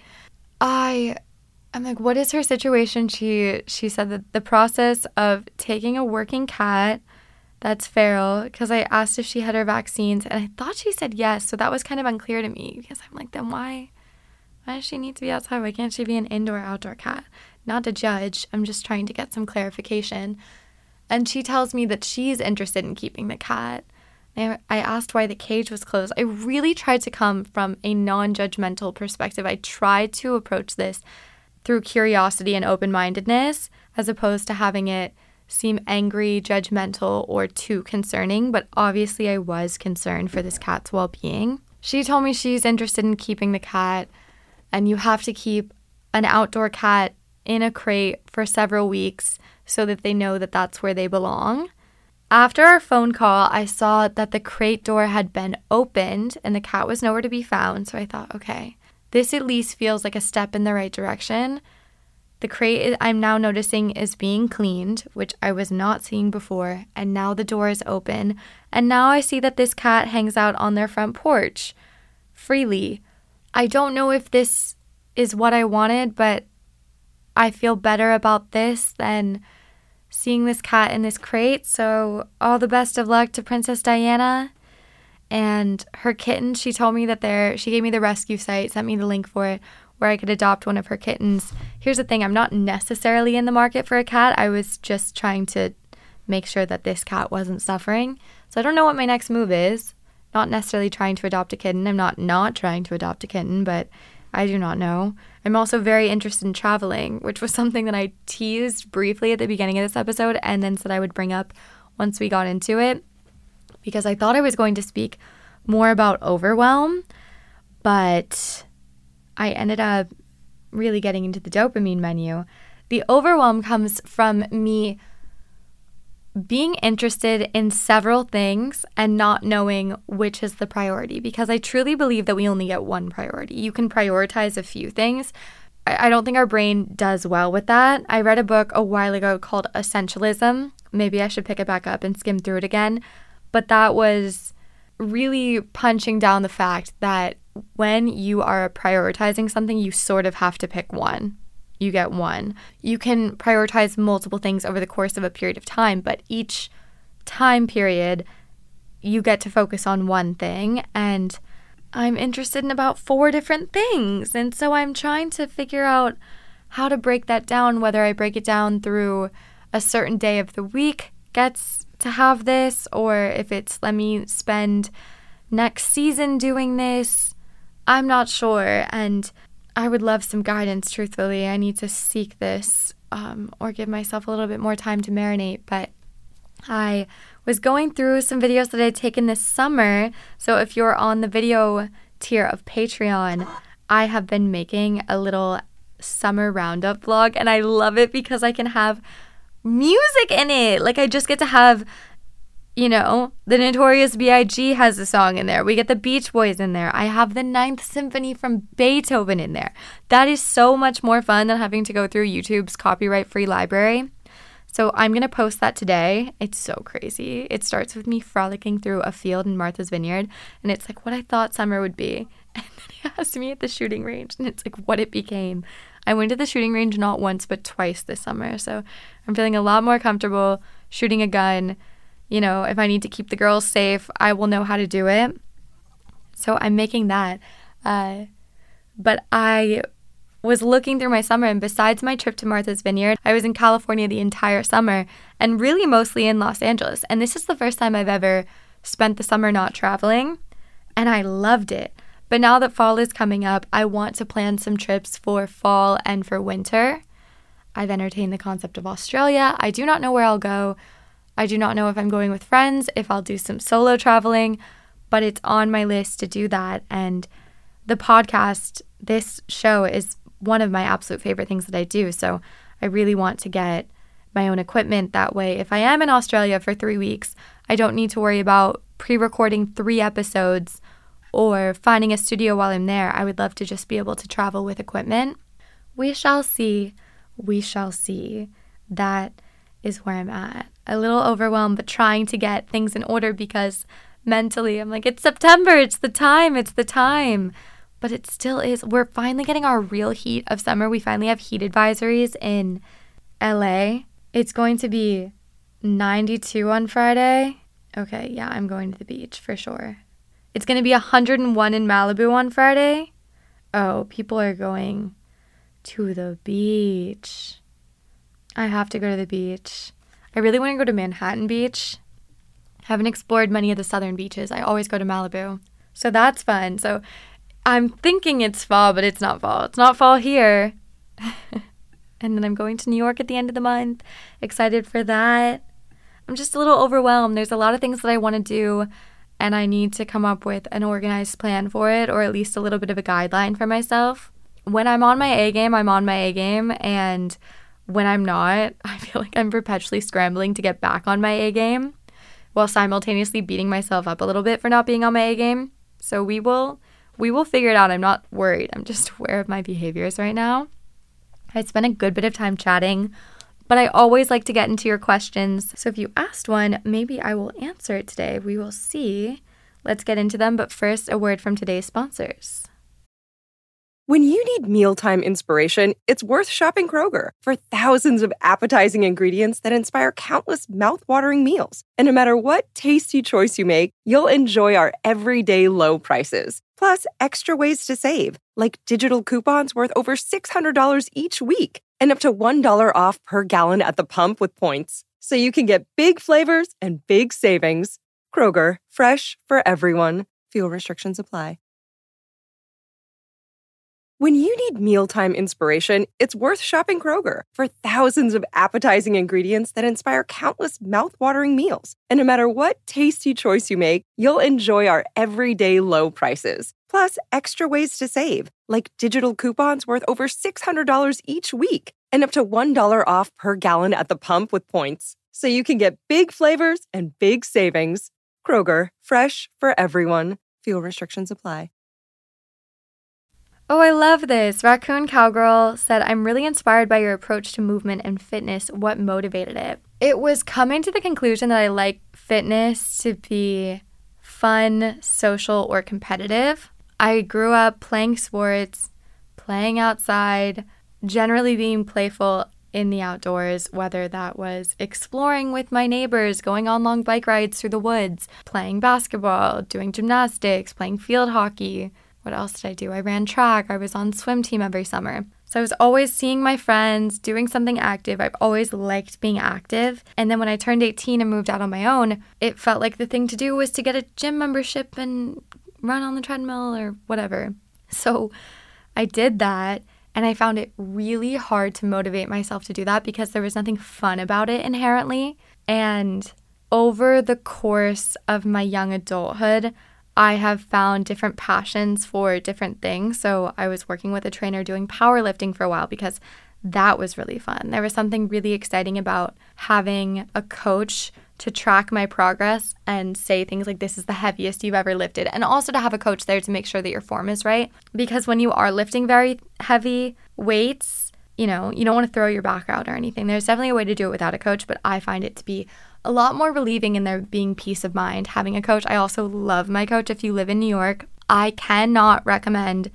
I, I'm like, what is her situation? She she said that the process of taking a working cat that's feral, because I asked if she had her vaccines, and I thought she said yes. So that was kind of unclear to me, because I'm like, then why? Why does she need to be outside? Why can't she be an indoor-outdoor cat? Not to judge. I'm just trying to get some clarification. And she tells me that she's interested in keeping the cat. I asked why the cage was closed. I really tried to come from a non-judgmental perspective. I tried to approach this through curiosity and open-mindedness, as opposed to having it seem angry, judgmental, or too concerning. But obviously I was concerned for this cat's well-being. She told me she's interested in keeping the cat, and you have to keep an outdoor cat in a crate for several weeks so that they know that that's where they belong. After our phone call, I saw that the crate door had been opened and the cat was nowhere to be found. So I thought, okay, this at least feels like a step in the right direction. The crate I'm now noticing is being cleaned, which I was not seeing before. And now the door is open. And now I see that this cat hangs out on their front porch freely. I don't know if this is what I wanted, but I feel better about this than seeing this cat in this crate. So all the best of luck to Princess Diana and her kitten. She told me that there, she gave me the rescue site, sent me the link for it, where I could adopt one of her kittens. Here's the thing, I'm not necessarily in the market for a cat. I was just trying to make sure that this cat wasn't suffering. So I don't know what my next move is. not necessarily trying to adopt a kitten. I'm not not trying to adopt a kitten, but I do not know. I'm also very interested in traveling, which was something that I teased briefly at the beginning of this episode and then said I would bring up once we got into it, because I thought I was going to speak more about overwhelm, but I ended up really getting into the dopamine menu. The overwhelm comes from me being interested in several things and not knowing which is the priority, because I truly believe that we only get one priority. You can prioritize a few things. I, I don't think our brain does well with that. I read a book a while ago called Essentialism. Maybe I should pick it back up and skim through it again. But that was really punching down the fact that when you are prioritizing something, you sort of have to pick one. You get one. You can prioritize multiple things over the course of a period of time, but each time period, you get to focus on one thing. And I'm interested in about four different things. And so I'm trying to figure out how to break that down, whether I break it down through a certain day of the week gets to have this, or if it's let me spend next season doing this. I'm not sure. And I would love some guidance, truthfully. I need to seek this um, or give myself a little bit more time to marinate. But I was going through some videos that I'd taken this summer. So if you're on the video tier of Patreon, I have been making a little summer roundup vlog. And I love it because I can have music in it. Like, I just get to have, you know, the Notorious B I G has a song in there. We get the Beach Boys in there. I have the Ninth Symphony from Beethoven in there. That is so much more fun than having to go through YouTube's copyright-free library. So I'm going to post that today. It's so crazy. It starts with me frolicking through a field in Martha's Vineyard, and it's like what I thought summer would be. And then he asked me at the shooting range, and it's like what it became. I went to the shooting range not once, but twice this summer. So I'm feeling a lot more comfortable shooting a gun. You know, if I need to keep the girls safe, I will know how to do it. So I'm making that. Uh, but I was looking through my summer, and besides my trip to Martha's Vineyard, I was in California the entire summer, and really mostly in Los Angeles. And this is the first time I've ever spent the summer not traveling, and I loved it. But now that fall is coming up, I want to plan some trips for fall and for winter. I've entertained the concept of Australia. I do not know where I'll go. I do not know if I'm going with friends, if I'll do some solo traveling, but it's on my list to do that. And the podcast, this show, is one of my absolute favorite things that I do. So I really want to get my own equipment. That way, if I am in Australia for three weeks, I don't need to worry about pre-recording three episodes or finding a studio while I'm there. I would love to just be able to travel with equipment. We shall see. We shall see. That is where I'm at. A little overwhelmed, but trying to get things in order because mentally I'm like, it's September, it's the time, it's the time. But it still is. We're finally getting our real heat of summer. We finally have heat advisories in L A. It's going to be ninety-two on Friday. Okay, yeah, I'm going to the beach for sure. It's going to be one hundred one in Malibu on Friday. Oh, people are going to the beach. I have to go to the beach. I really want to go to Manhattan Beach. I haven't explored many of the southern beaches. I always go to Malibu. So that's fun. So I'm thinking it's fall, but it's not fall. It's not fall here. And then I'm going to New York at the end of the month. Excited for that. I'm just a little overwhelmed. There's a lot of things that I want to do, and I need to come up with an organized plan for it, or at least a little bit of a guideline for myself. When I'm on my A game, I'm on my A game, and when I'm not, I feel like I'm perpetually scrambling to get back on my A game while simultaneously beating myself up a little bit for not being on my A game. So we will we will figure it out. I'm not worried. I'm just aware of my behaviors right now. I spent a good bit of time chatting, but I always like to get into your questions. So if you asked one, maybe I will answer it today. We will see. Let's get into them. But first, a word from today's sponsors. When you need mealtime inspiration, it's worth shopping Kroger for thousands of appetizing ingredients that inspire countless mouthwatering meals. And no matter what tasty choice you make, you'll enjoy our everyday low prices. Plus, extra ways to save, like digital coupons worth over six hundred dollars each week and up to one dollar off per gallon at the pump with points. So you can get big flavors and big savings. Kroger, fresh for everyone. Fuel restrictions apply. When you need mealtime inspiration, it's worth shopping Kroger for thousands of appetizing ingredients that inspire countless mouthwatering meals. And no matter what tasty choice you make, you'll enjoy our everyday low prices. Plus, extra ways to save, like digital coupons worth over six hundred dollars each week and up to one dollar off per gallon at the pump with points. So you can get big flavors and big savings. Kroger, fresh for everyone. Fuel restrictions apply. Oh, I love this. Raccoon Cowgirl said, I'm really inspired by your approach to movement and fitness. What motivated it? It was coming to the conclusion that I like fitness to be fun, social, or competitive. I grew up playing sports, playing outside, generally being playful in the outdoors, whether that was exploring with my neighbors, going on long bike rides through the woods, playing basketball, doing gymnastics, playing field hockey. What else did I do? I ran track. I was on swim team every summer. So I was always seeing my friends, doing something active. I've always liked being active. And then when I turned eighteen and moved out on my own, it felt like the thing to do was to get a gym membership and run on the treadmill or whatever. So I did that, and I found it really hard to motivate myself to do that because there was nothing fun about it inherently. And over the course of my young adulthood, I have found different passions for different things. So I was working with a trainer doing powerlifting for a while because that was really fun. There was something really exciting about having a coach to track my progress and say things like, this is the heaviest you've ever lifted. And also to have a coach there to make sure that your form is right. Because when you are lifting very heavy weights, you know, you don't want to throw your back out or anything. There's definitely a way to do it without a coach, but I find it to be a lot more relieving in there being peace of mind having a coach. I also love my coach. If you live in New York, I cannot recommend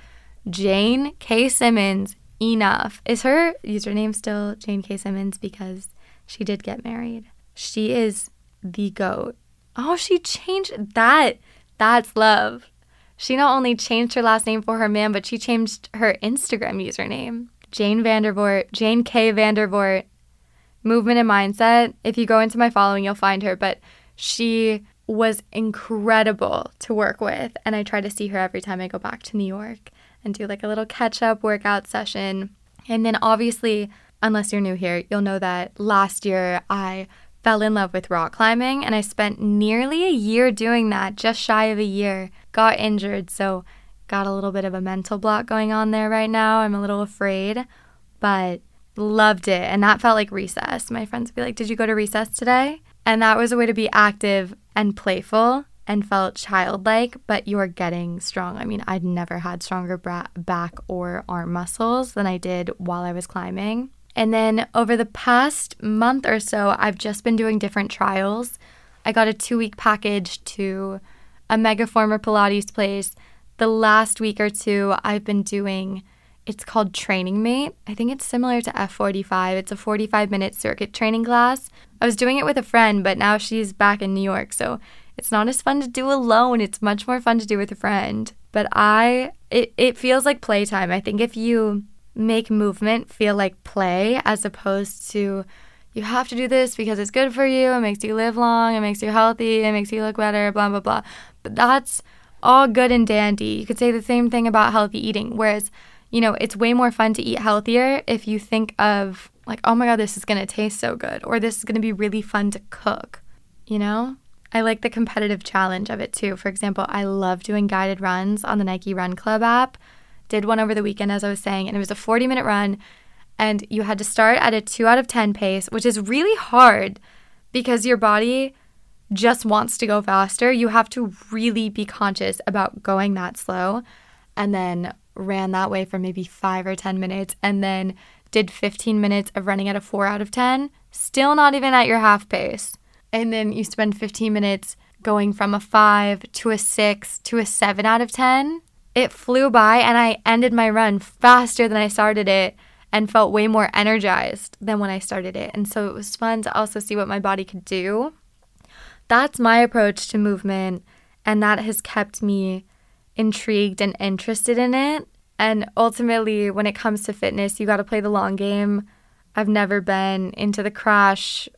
Jane K. Simmons enough. Is her username still Jane K. Simmons? Because she did get married. She is the GOAT. Oh, she changed that. That's love. She not only changed her last name for her man, but she changed her Instagram username. Jane Vandervoort, Jane K. Vandervoort. Movement and Mindset. If you go into my following, you'll find her. But she was incredible to work with. And I try to see her every time I go back to New York and do like a little catch-up workout session. And then obviously, unless you're new here, you'll know that last year I fell in love with rock climbing. And I spent nearly a year doing that, just shy of a year. Got injured, so got a little bit of a mental block going on there right now. I'm a little afraid, but loved it. And that felt like recess. My friends would be like, did you go to recess today? And that was a way to be active and playful and felt childlike, but you're getting strong. I mean, I'd never had stronger bra- back or arm muscles than I did while I was climbing. And then over the past month or so, I've just been doing different trials. I got a two-week package to a Megaformer Pilates place. The last week or two, I've been doing, it's called Training Mate. I think it's similar to F forty-five. It's a forty-five minute circuit training class. I was doing it with a friend, but now she's back in New York, so it's not as fun to do alone. It's much more fun to do with a friend. But I, it, it feels like playtime. I think if you make movement feel like play as opposed to you have to do this because it's good for you, it makes you live long, it makes you healthy, it makes you look better, blah, blah, blah. But that's all good and dandy. You could say the same thing about healthy eating, whereas, you know, it's way more fun to eat healthier if you think of like, oh my God, this is going to taste so good, or this is going to be really fun to cook, you know? I like the competitive challenge of it too. For example, I love doing guided runs on the Nike Run Club app. Did one over the weekend, as I was saying, and it was a forty minute run, and you had to start at a two out of ten pace, which is really hard because your body just wants to go faster. You have to really be conscious about going that slow, and then ran that way for maybe five or ten minutes, and then did fifteen minutes of running at a four out of ten, still not even at your half pace. And then you spend fifteen minutes going from a five to a six to a seven out of ten. It flew by, and I ended my run faster than I started it and felt way more energized than when I started it. And so it was fun to also see what my body could do. That's my approach to movement, and that has kept me intrigued and interested in it. And ultimately, when it comes to fitness, you got to play the long game. I've never been into the crash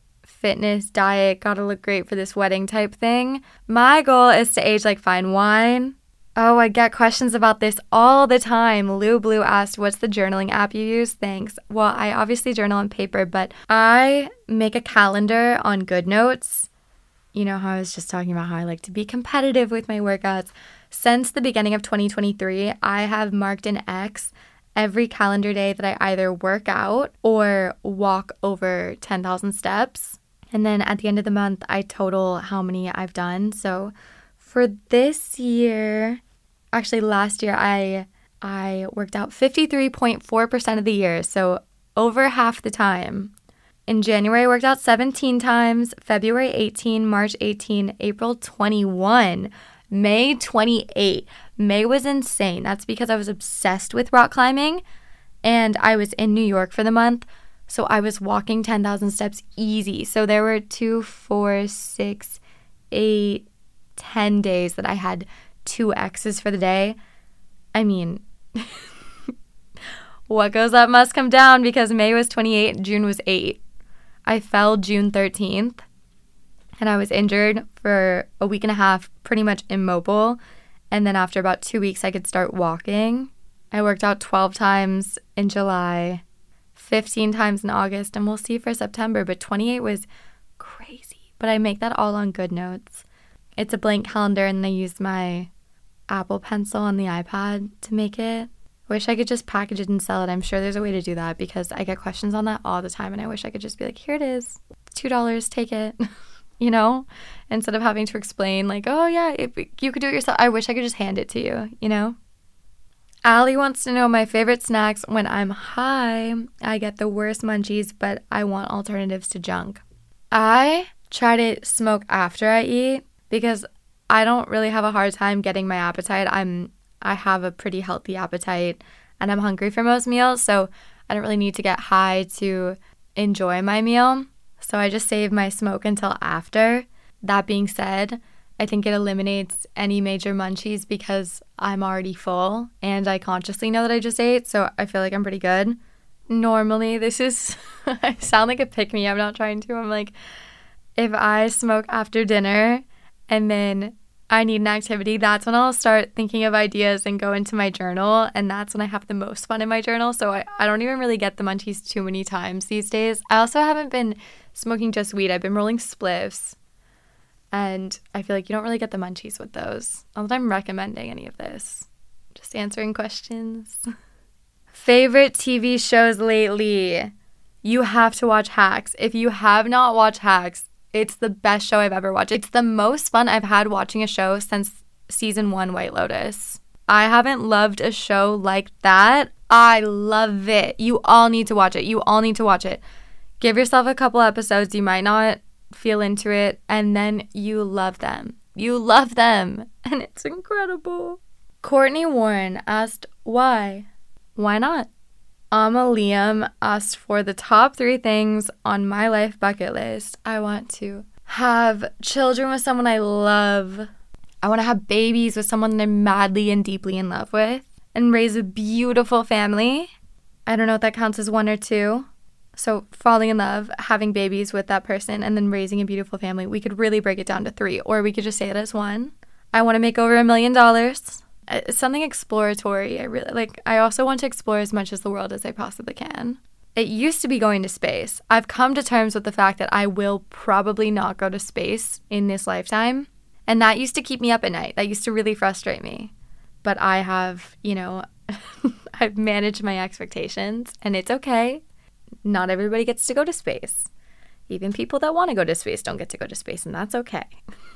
fitness, diet, gotta look great for this wedding type thing. My goal is to age like fine wine. Oh, I get questions about this all the time. Lou Blue asked, what's the journaling app you use? Thanks. Well, I obviously journal on paper, but I make a calendar on GoodNotes. You know how I was just talking about how I like to be competitive with my workouts. Since the beginning of twenty twenty-three, I have marked an X every calendar day that I either work out or walk over ten thousand steps. And then at the end of the month, I total how many I've done. So for this year, actually last year, I I worked out fifty-three point four percent of the year, so over half the time. In January, I worked out seventeen times, February eighteen, March eighteen, April twenty-one, May twenty-eight. May was insane. That's because I was obsessed with rock climbing, and I was in New York for the month, so I was walking ten thousand steps easy. So there were two, four, six, eight, ten days that I had two X's for the day. I mean, what goes up must come down, because May was twenty-eight, June was eight. I fell June thirteenth, and I was injured for a week and a half, pretty much immobile. And then after about two weeks, I could start walking. I worked out twelve times in July, fifteen times in August, and we'll see for September. But twenty-eight was crazy. But I make that all on GoodNotes. It's a blank calendar, and I use my Apple Pencil on the iPad to make it. Wish I could just package it and sell it. I'm sure there's a way to do that, because I get questions on that all the time, and I wish I could just be like, here it is. It's two dollars, take it. You know? Instead of having to explain like, oh yeah, if you could do it yourself. I wish I could just hand it to you, you know? Allie wants to know my favorite snacks when I'm high. I get the worst munchies, but I want alternatives to junk. I try to smoke after I eat, because I don't really have a hard time getting my appetite. I'm I have a pretty healthy appetite, and I'm hungry for most meals, so I don't really need to get high to enjoy my meal. So I just save my smoke until after. That being said, I think it eliminates any major munchies, because I'm already full and I consciously know that I just ate, so I feel like I'm pretty good. Normally, this is, I sound like a pick-me, I'm not trying to. I'm like, if I smoke after dinner and then I need an activity, that's when I'll start thinking of ideas and go into my journal, and that's when I have the most fun in my journal. So I, I don't even really get the munchies too many times these days. I also haven't been smoking just weed. I've been rolling spliffs, and I feel like you don't really get the munchies with those. Not that I'm recommending any of this. Just answering questions. Favorite T V shows lately? You have to watch Hacks. If you have not watched Hacks, it's the best show I've ever watched. It's the most fun I've had watching a show since season one, White Lotus. I haven't loved a show like that. I love it. You all need to watch it. You all need to watch it. Give yourself a couple episodes. You might not feel into it, and then you love them. You love them, and it's incredible. Courtney Warren asked, why? Why not? Amma Liam asked for the top three things on my life bucket list. I want to have children with someone I love. I want to have babies with someone that I'm madly and deeply in love with, and raise a beautiful family. I don't know if that counts as one or two. So falling in love, having babies with that person, and then raising a beautiful family. We could really break it down to three, or we could just say it as one. I want to make over a million dollars. It's something exploratory. I really like. I also want to explore as much of the world as I possibly can. It used to be going to space. I've come to terms with the fact that I will probably not go to space in this lifetime. And that used to keep me up at night. That used to really frustrate me. But I have, you know, I've managed my expectations, and it's okay. Not everybody gets to go to space. Even people that want to go to space don't get to go to space, and that's okay.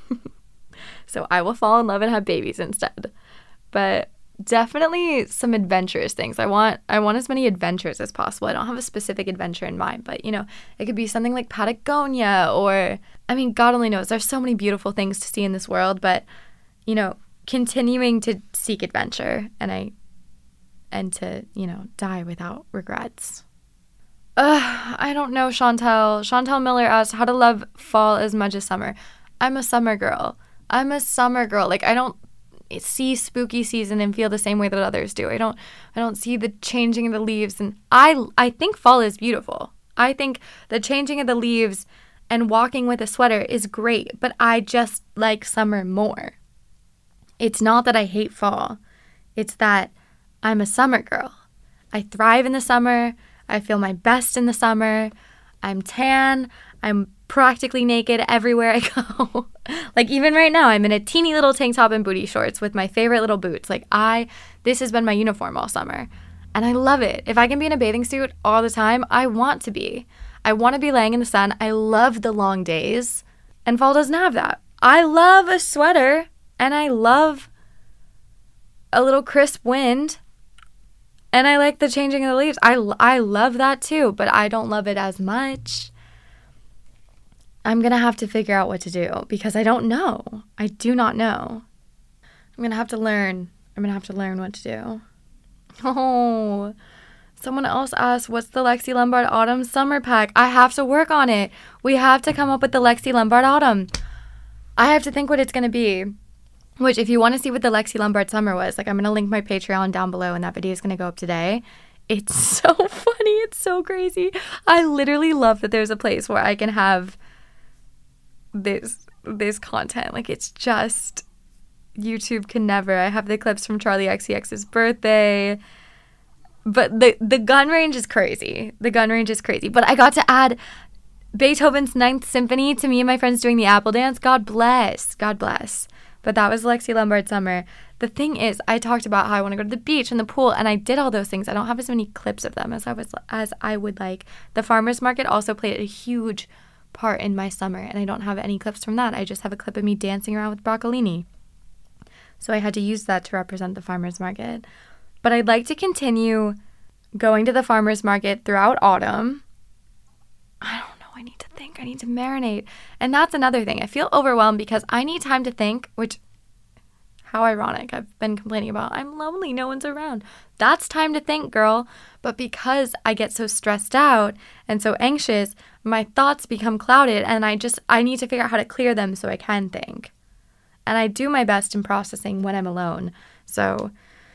So I will fall in love and have babies instead. But definitely some adventurous things. I want I want as many adventures as possible. I don't have a specific adventure in mind, but, you know, it could be something like Patagonia, or, I mean, God only knows. There's so many beautiful things to see in this world, but, you know, continuing to seek adventure, and I, and to, you know, die without regrets. Ugh, I don't know, Chantel. Chantel Miller asked how to love fall as much as summer. I'm a summer girl. I'm a summer girl. Like, I don't see spooky season and feel the same way that others do. I don't I don't see the changing of the leaves, and I I think fall is beautiful. I think the changing of the leaves and walking with a sweater is great, but I just like summer more. It's not that I hate fall. It's that I'm a summer girl. I thrive in the summer. I feel my best in the summer. I'm tan. I'm practically naked everywhere I go. Like even right now, I'm in a teeny little tank top and booty shorts with my favorite little boots. Like I, this has been my uniform all summer. And I love it. If I can be in a bathing suit all the time, I want to be. I want to be laying in the sun. I love the long days. And fall doesn't have that. I love a sweater and I love a little crisp wind. And I like the changing of the leaves. I, I love that too, but I don't love it as much. I'm going to have to figure out what to do because I don't know. I do not know. I'm going to have to learn. I'm going to have to learn what to do. Oh, someone else asked, what's the Lexi Lombard Autumn Summer Pack? I have to work on it. We have to come up with the Lexi Lombard Autumn. I have to think what it's going to be. Which, if you want to see what the Lexi Lombard Summer was, like I'm going to link my Patreon down below and that video is going to go up today. It's so funny. It's so crazy. I literally love that there's a place where I can have this this content. Like it's just, YouTube can never. I have the clips from Charlie X C X's birthday. But the, the gun range is crazy. The gun range is crazy. But I got to add Beethoven's Ninth Symphony to me and my friends doing the apple dance. God bless. God bless. But that was Lexi Lombard Summer. The thing is, I talked about how I want to go to the beach and the pool, and I did all those things. I don't have as many clips of them as I was as I would like. The farmer's market also played a huge part in my summer, and I don't have any clips from that. I just have a clip of me dancing around with broccolini. So I had to use that to represent the farmer's market. But I'd like to continue going to the farmer's market throughout autumn. I don't know. I need to think. I need to marinate. And that's another thing. I feel overwhelmed because I need time to think, which, how ironic. I've been complaining about, I'm lonely, no one's around. That's time to think, girl. But because I get so stressed out and so anxious, my thoughts become clouded and I just, I need to figure out how to clear them so I can think. And I do my best in processing when I'm alone. So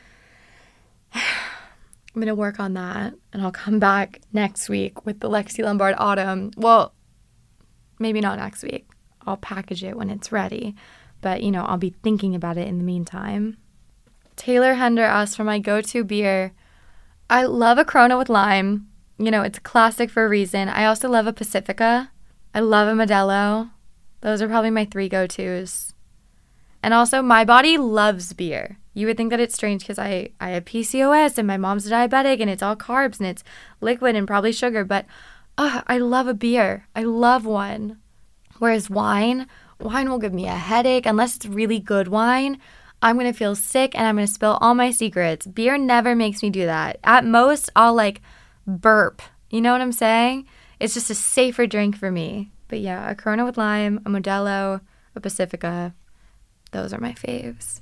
I'm going to work on that, and I'll come back next week with the Lexi Lombard Autumn. Well, maybe not next week. I'll package it when it's ready. But, you know, I'll be thinking about it in the meantime. Taylor Hender asked for my go-to beer. I love a Corona with lime. You know, it's a classic for a reason. I also love a Pacifica. I love a Modelo. Those are probably my three go-tos. And also, my body loves beer. You would think that it's strange because I, I have P C O S and my mom's diabetic and it's all carbs and it's liquid and probably sugar. But uh, I love a beer. I love one. Whereas wine, wine will give me a headache. Unless it's really good wine, I'm going to feel sick and I'm going to spill all my secrets. Beer never makes me do that. At most, I'll like burp. You know what I'm saying? It's just a safer drink for me. But yeah, a Corona with lime, a Modelo, a Pacifica. Those are my faves.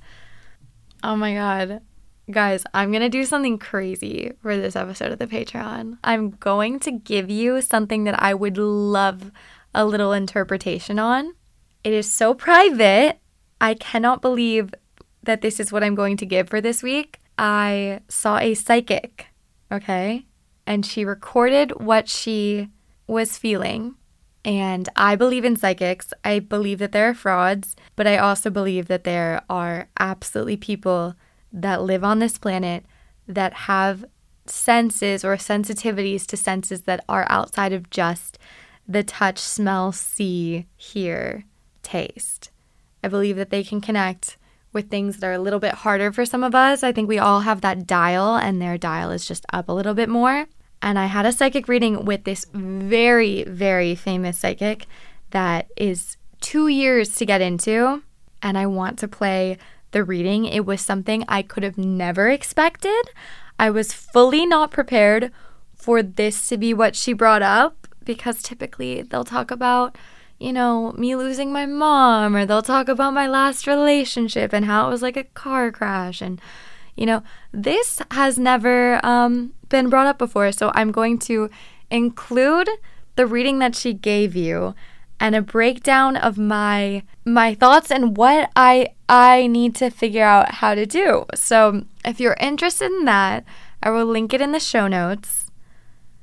Oh my God. Guys, I'm going to do something crazy for this episode of the Patreon. I'm going to give you something that I would love a little interpretation on. It is so private. I cannot believe that this is what I'm going to give for this week. I saw a psychic, okay? And she recorded what she was feeling. And I believe in psychics. I believe that there are frauds, but I also believe that there are absolutely people that live on this planet that have senses or sensitivities to senses that are outside of just the touch, smell, see, hear, taste. I believe that they can connect with things that are a little bit harder for some of us. I think we all have that dial, and their dial is just up a little bit more. And I had a psychic reading with this very, very famous psychic that is two years to get into. And I want to play the reading. It was something I could have never expected. I was fully not prepared for this to be what she brought up, because typically they'll talk about, you know, me losing my mom, or they'll talk about my last relationship and how it was like a car crash. And, you know, this has never um, been brought up before. So I'm going to include the reading that she gave you and a breakdown of my my thoughts and what I I need to figure out how to do. So if you're interested in that, I will link it in the show notes.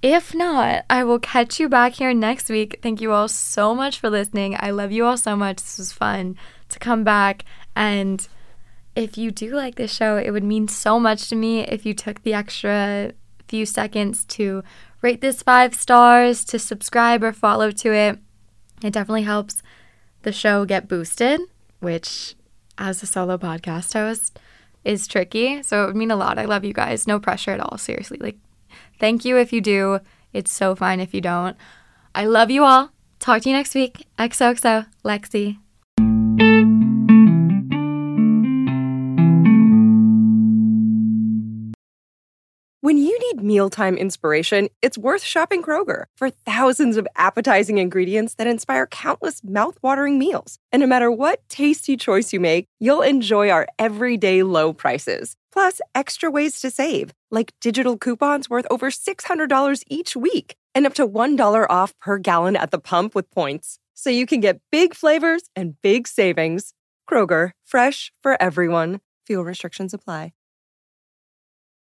If not, I will catch you back here next week. Thank you all so much for listening. I love you all so much. This was fun to come back. And if you do like this show, it would mean so much to me if you took the extra few seconds to rate this five stars, to subscribe or follow to it. It definitely helps the show get boosted, which as a solo podcast host is tricky. So it would mean a lot. I love you guys. No pressure at all. Seriously. Like, thank you if you do. It's so fine if you don't. I love you all. Talk to you next week. X O X O, Lexi. When you need mealtime inspiration, it's worth shopping Kroger for thousands of appetizing ingredients that inspire countless mouth-watering meals. And no matter what tasty choice you make, you'll enjoy our everyday low prices. Plus, extra ways to save, like digital coupons worth over six hundred dollars each week and up to one dollar off per gallon at the pump with points. So you can get big flavors and big savings. Kroger, fresh for everyone. Fuel restrictions apply.